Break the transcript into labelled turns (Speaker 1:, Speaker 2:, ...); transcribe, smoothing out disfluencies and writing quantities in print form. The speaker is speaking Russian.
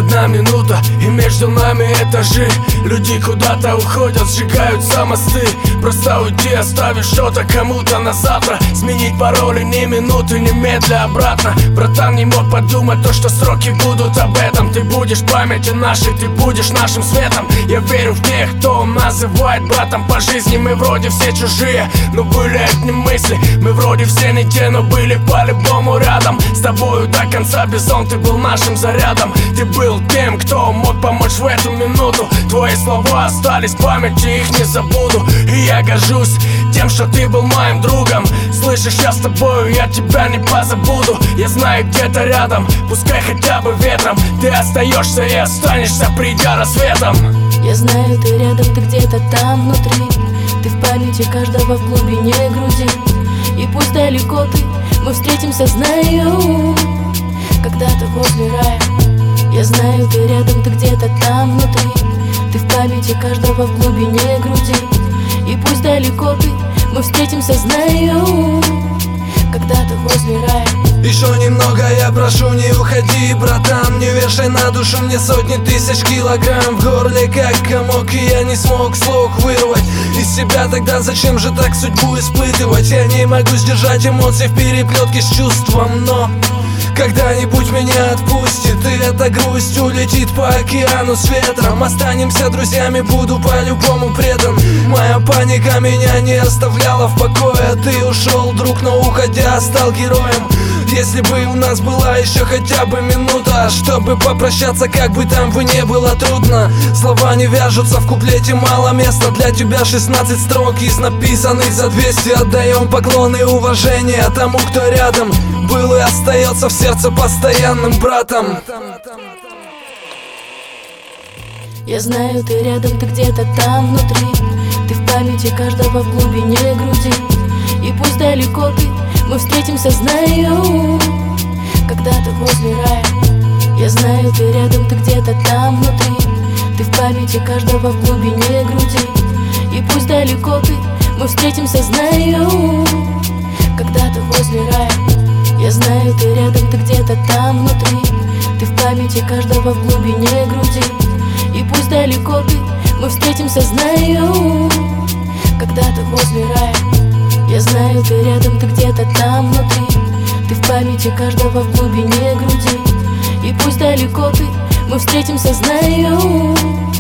Speaker 1: одна минута, и между нами этажи. Люди куда-то уходят, сжигаются мосты. Просто уйди, оставив что-то кому-то на завтра. Сменить пароли ни минуты, немедля обратно. Братан, не мог подумать то, что сроки будут об этом. Ты будешь памяти нашей, ты будешь нашим светом. Я верю в тех, кто называет братом по жизни. Мы вроде все чужие, но были одни мысли. Мы вроде все не те, но были по-любому рядом. С тобою до конца Бизон, ты был нашим зарядом. Ты был тем, кто мог помочь в эту минуту. Твои слова остались в памяти, их не забуду. И я горжусь тем, что ты был моим другом. Слышишь, я с тобою, я тебя не позабуду. Я знаю, где-то рядом, пускай хотя бы ветром, ты остаешься и останешься, придя рассветом.
Speaker 2: Я знаю, ты рядом, ты где-то там внутри. Ты в памяти каждого в глубине груди. И пусть далеко ты, мы встретимся, знаю, когда-то возле рая. Я знаю, ты рядом, ты где-то там внутри. Ты в памяти каждого в глубине груди. И пусть далеко ты, мы встретимся, знаю, когда-то возле рая.
Speaker 3: Еще немного, я прошу, не уходи, братан. Не вешай на душу мне сотни тысяч килограмм. В горле как комок, и я не смог слух вырвать из себя. Тогда зачем же так судьбу испытывать? Я не могу сдержать эмоции в переплетке с чувством, но когда-нибудь меня отпустит, и эта грусть улетит по океану с ветром. Останемся друзьями, буду по-любому предан. Моя паника меня не оставляла в покое. Ты ушел, друг, но уходя стал героем. Если бы у нас была еще хотя бы минута, чтобы попрощаться, как бы там бы не было трудно. Слова не вяжутся, в куплете мало места. Для тебя 16 строк из написанных за 200. Отдаем поклоны и уважение тому, кто рядом был и остается в сердце постоянным братом.
Speaker 2: Я знаю, ты рядом, ты где-то там внутри. Ты в памяти каждого в глубине груди. И пусть далеко ты, мы встретимся, знаю, когда-то возле рая. Я знаю, ты рядом, ты где-то там внутри. Ты в памяти каждого в глубине груди. И пусть далеко ты, мы встретимся, знаю, когда-то возле рая. Я знаю, ты рядом, ты где-то там внутри. Ты в памяти каждого в глубине груди. И пусть далеко ты, мы встретимся, знаю, когда-то возле рая. Я знаю, ты рядом, ты где-то там внутри. Ты в памяти каждого в глубине груди. И пусть далеко ты, мы встретимся, знаю,